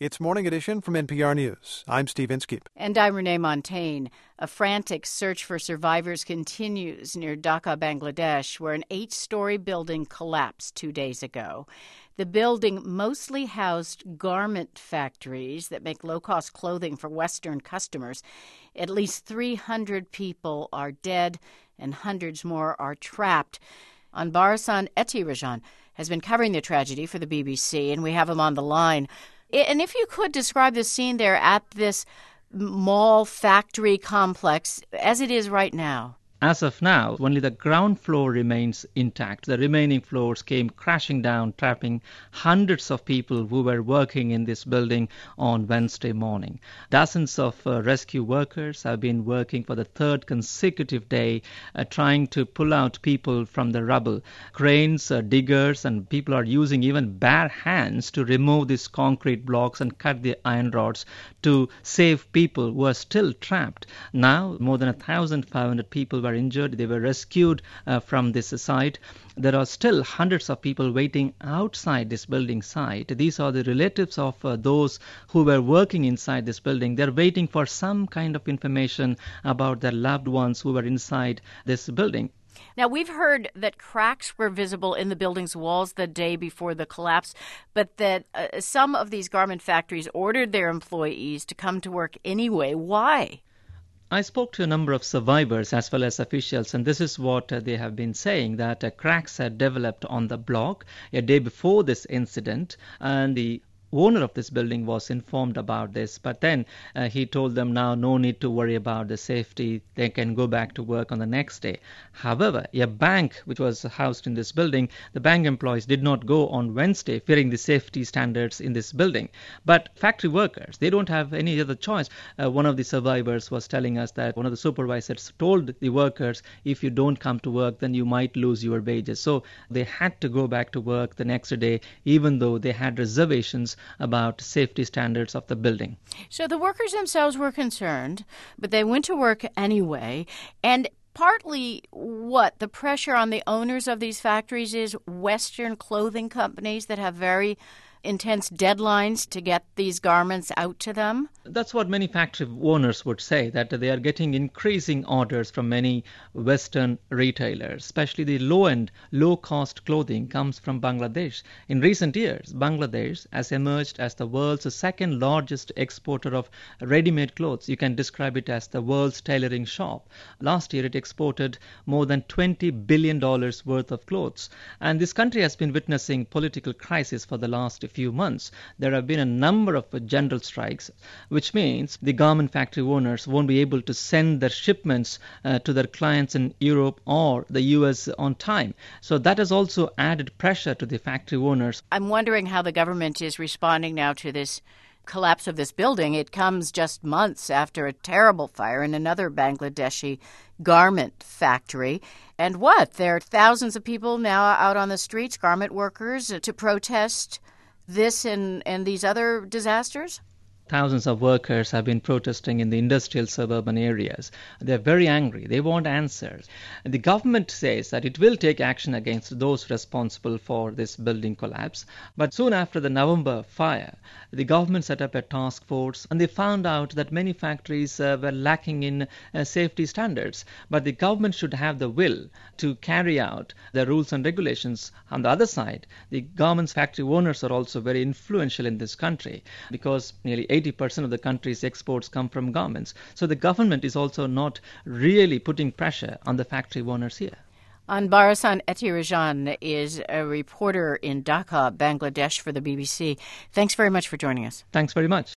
It's Morning Edition from NPR News. I'm Steve Inskeep. And I'm Renee Montagne. A frantic search for survivors continues near Dhaka, Bangladesh, where an 8-story building collapsed 2 days ago. The building mostly housed garment factories that make low-cost clothing for Western customers. At least 300 people are dead and hundreds more are trapped. Anbarasan Etiarajan has been covering the tragedy for the BBC, and we have him on the line. And if you could describe the scene there at this mall factory complex as it is right now. As of now, only the ground floor remains intact. The remaining floors came crashing down, trapping hundreds of people who were working in this building on Wednesday morning. Dozens of rescue workers have been working for the third consecutive day, trying to pull out people from the rubble. Cranes, diggers, and people are using even bare hands to remove these concrete blocks and cut the iron rods to save people who are still trapped. Now, more than 1,500 people were injured. They were rescued from this site. There are still hundreds of people waiting outside this building site. These are the relatives of those who were working inside this building. They're waiting for some kind of information about their loved ones who were inside this building. Now, we've heard that cracks were visible in the building's walls the day before the collapse, but that some of these garment factories ordered their employees to come to work anyway. Why? I spoke to a number of survivors as well as officials, and this is what they have been saying, that cracks had developed on the block a day before this incident, and the owner of this building was informed about this, but then he told them now no need to worry about the safety. They can go back to work on the next day. However, a bank which was housed in this building, the bank employees did not go on Wednesday, fearing the safety standards in this building. But factory workers, they don't have any other choice. One of the survivors was telling us that one of the supervisors told the workers, if you don't come to work, then you might lose your wages. So they had to go back to work the next day, even though they had reservations about safety standards of the building. So the workers themselves were concerned, but they went to work anyway. And partly what the pressure on the owners of these factories is Western clothing companies that have very intense deadlines to get these garments out to them? That's what many factory owners would say, that they are getting increasing orders from many Western retailers, especially the low-end, low-cost clothing comes from Bangladesh. In recent years, Bangladesh has emerged as the world's second largest exporter of ready-made clothes. You can describe it as the world's tailoring shop. Last year, it exported more than $20 billion worth of clothes. And this country has been witnessing political crisis for the last few months. There have been a number of general strikes, which means the garment factory owners won't be able to send their shipments to their clients in Europe or the US on time. So that has also added pressure to the factory owners. I'm wondering how the government is responding now to this collapse of this building. It comes just months after a terrible fire in another Bangladeshi garment factory. And what? There are thousands of people now out on the streets, garment workers, to protest this and these other disasters? Thousands of workers have been protesting in the industrial suburban areas. They're very angry. They want answers. The government says that it will take action against those responsible for this building collapse. But soon after the November fire, the government set up a task force and they found out that many factories were lacking in safety standards. But the government should have the will to carry out the rules and regulations. On the other side, the garments factory owners are also very influential in this country because nearly 80% of the country's exports come from garments. So the government is also not really putting pressure on the factory owners here. Anbarasan Etiarajan is a reporter in Dhaka, Bangladesh for the BBC. Thanks very much for joining us. Thanks very much.